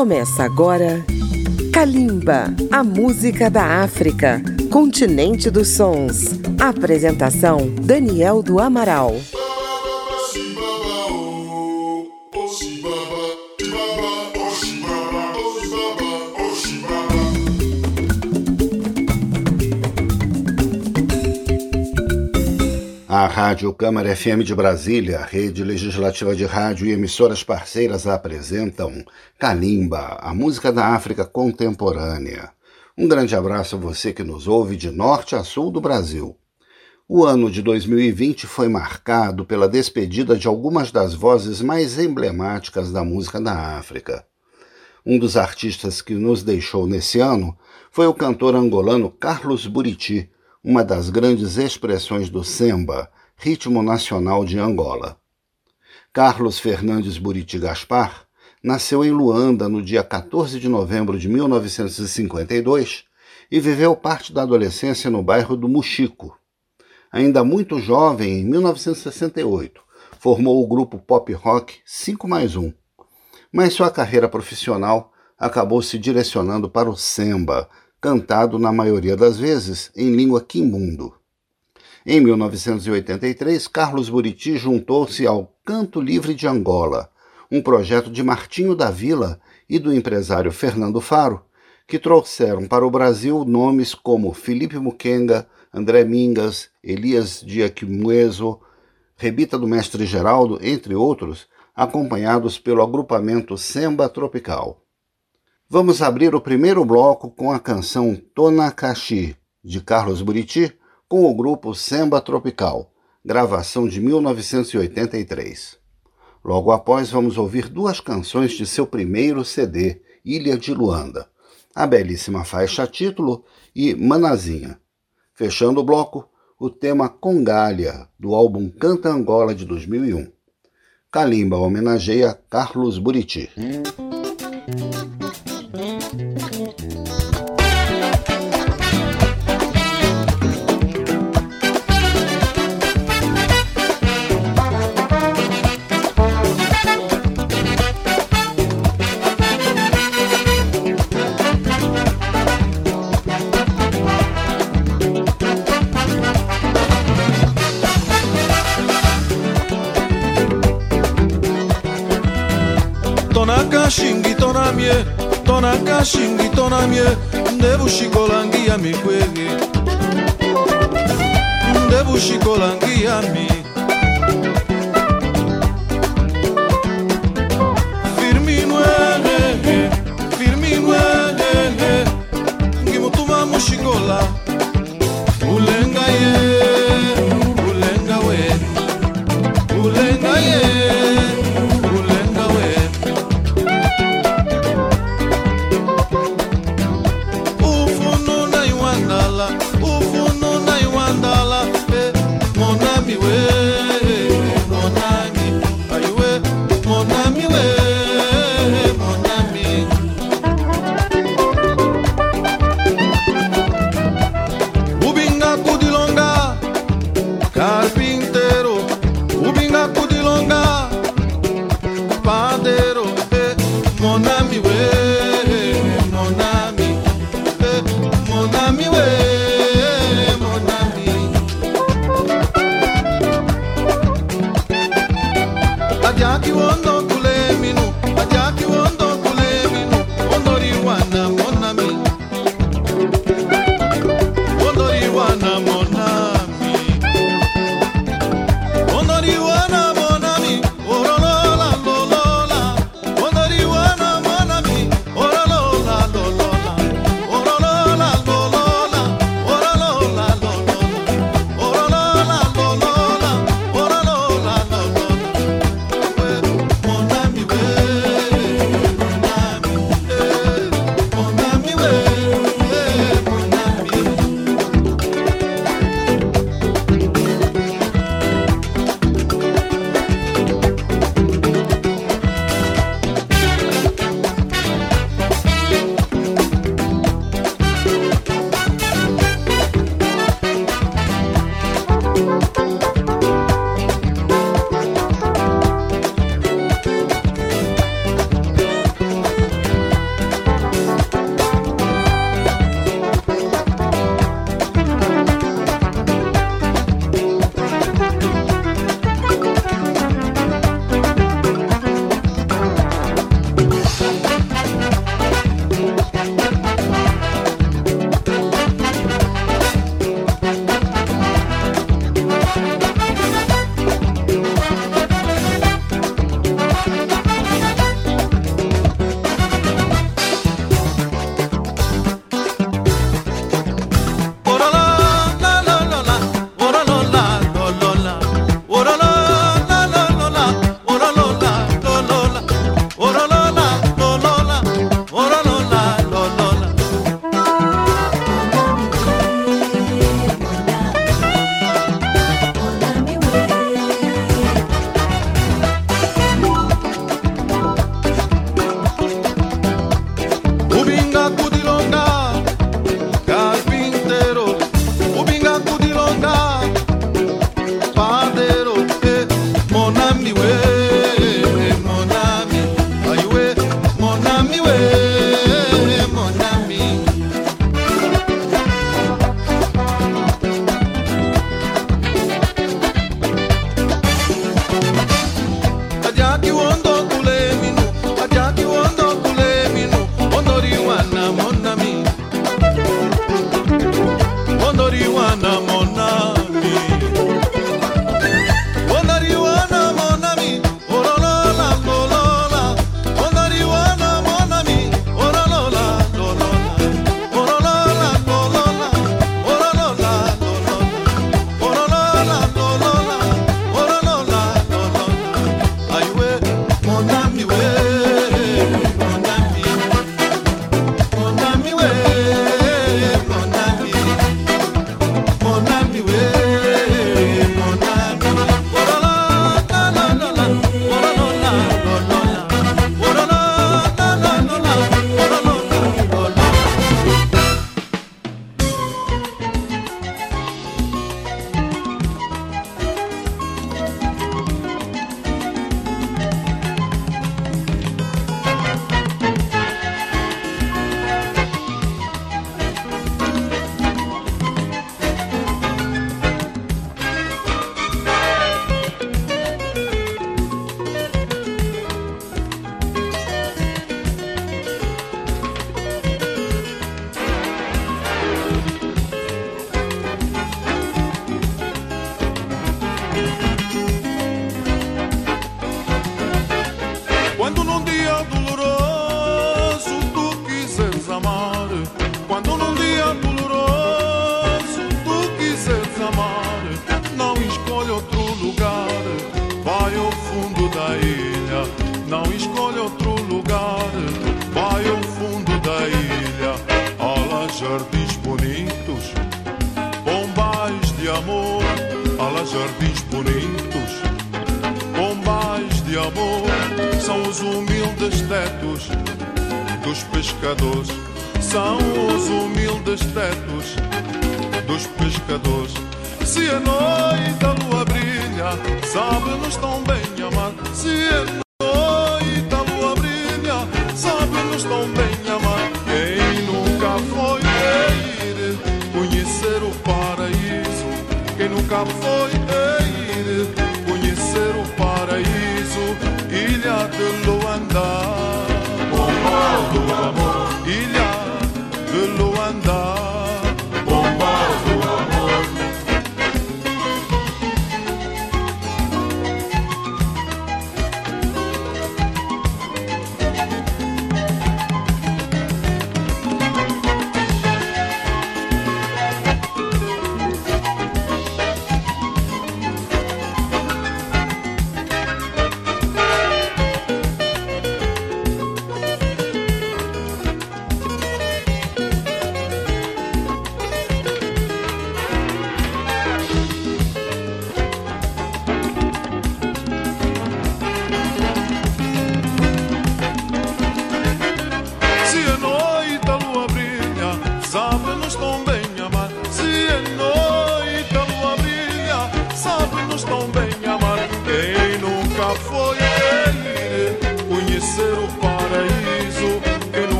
Começa agora Kalimba, a música da África, continente dos sons. Apresentação Daniel do Amaral. A Rádio Câmara FM de Brasília, a rede legislativa de rádio e emissoras parceiras apresentam Kalimba, a música da África contemporânea. Um grande abraço a você que nos ouve de norte a sul do Brasil. O ano de 2020 foi marcado pela despedida de algumas das vozes mais emblemáticas da música da África. Um dos artistas que nos deixou nesse ano foi o cantor angolano Carlos Buriti, uma das grandes expressões do samba, ritmo nacional de Angola. Carlos Fernandes Buriti Gaspar nasceu em Luanda no dia 14 de novembro de 1952 e viveu parte da adolescência no bairro do Muxico. Ainda muito jovem, em 1968, formou o grupo pop rock 5+1, mas sua carreira profissional acabou se direcionando para o samba, cantado na maioria das vezes em língua quimbundo. Em 1983, Carlos Buriti juntou-se ao Canto Livre de Angola, um projeto de Martinho da Vila e do empresário Fernando Faro, que trouxeram para o Brasil nomes como Felipe Mukenga, André Mingas, Elias Diakmueso, Rebita do Mestre Geraldo, entre outros, acompanhados pelo agrupamento Semba Tropical. Vamos abrir o primeiro bloco com a canção Tonakashi, de Carlos Buriti, com o grupo Semba Tropical, gravação de 1983. Logo após, vamos ouvir duas canções de seu primeiro CD, Ilha de Luanda, a belíssima faixa título e Manazinha. Fechando o bloco, o tema Congalha, do álbum Canta Angola de 2001. Kalimba homenageia Carlos Buriti. Tonakashingi tonamie ndebushikolangia mikwege ndebushikolangia mi firminwe ngimutuma mushikola ulenga ye ulenga we ulenga ye Monami,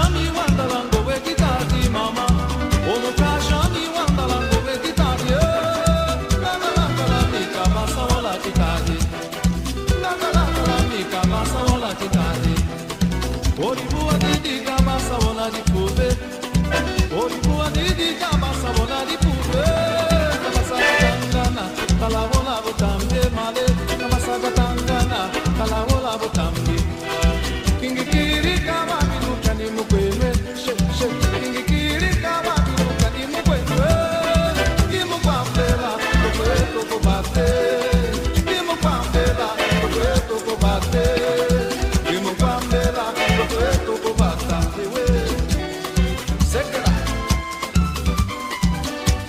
Kashani wandalango wekitati mama Omo kashani wandalango wekitati Nangalangala mika basa wala kitati Nangalangala mika basa wala kitati Oribua didi kabasa wala di pube Oribua didi kabasa wala di pube Kabasa katangana kala wala butambe male Kabasa katangana kala wala butambe Kingi kiri kama biluka ni mukwewe Kingi kiri kama biluka ni mukwewe Kimu kwambela kukwe toko bate Kimu kwambela kukwe toko bate Kimu kwambela kukwe toko bata Sekera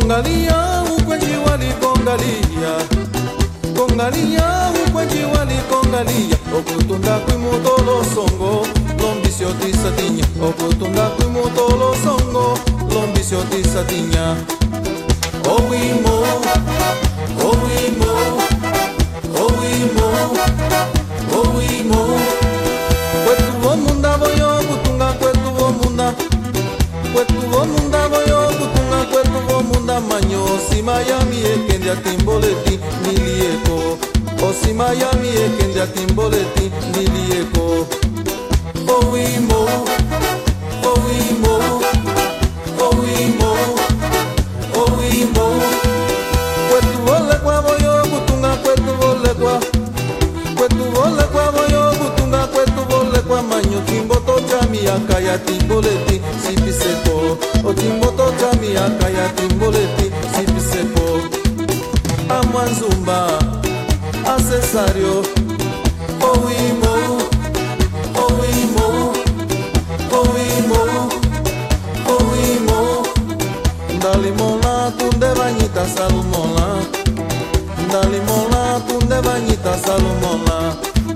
Congalia, ukwenjiwali congalia. Congalia, ukwenjiwali congalia. Okutunda kwimutolo songo, lombisio tisatinya. Okutunda kwimutolo songo, lombisio tisatinya. Owimo, owimo, owimo, owimo. Kwetu womunda boyo kutunga kwetu womunda. Kwetu womunda boyo kutunga kwetu womunda manyo. Simayami ekende atimboleti nilieko. Simayami ekende atimboleti nilieko. Owimo, owimo, owimo, owimo. Kwetu wole kwa boyo kutunga kwetu wole kwa. Kwetu wole kwa boyo kutunga kwetu wole kwa manyo. Timboto chami akaya timboleti sipisepo. O timboto chami akaya timboleti sipisepo. Amanzumba Acesario. Owimo, owimo, owimo, owimo. Dalimona tunde bañita salumona. Dalimona tunde bañita salumona.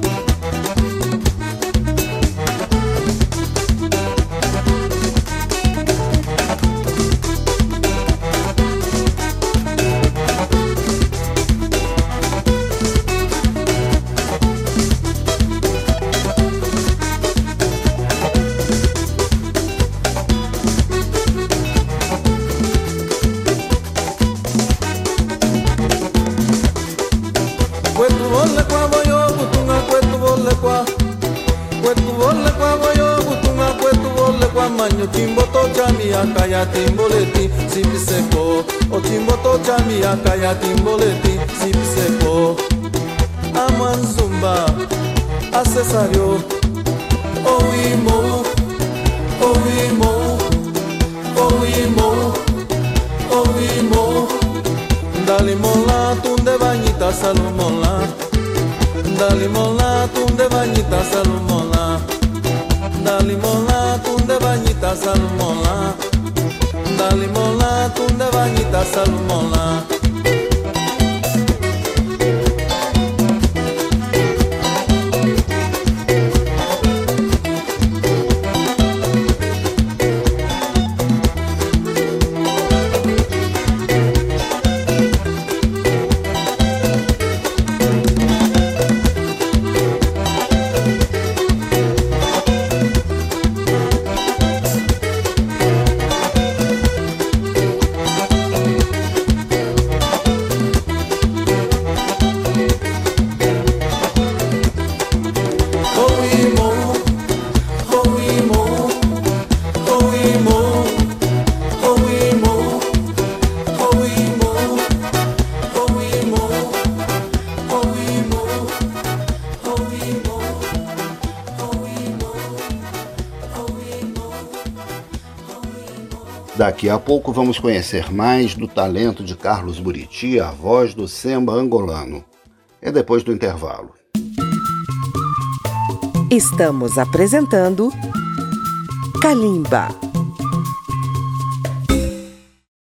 Timboto chami akaya timboleti sipisepo. O timboto chami akaya timboleti sipisepo. Amanzumba Acesario. Owimo, owimo, owimo, owimo. Dalimola tunde bañita salumola. Dalimola tunde bañita salumola. Dalimola tunde bañita salmola. Dalimola tunde bañita salmola. Daqui a pouco vamos conhecer mais do talento de Carlos Buriti, a voz do samba angolano. É depois do intervalo. Estamos apresentando Kalimba.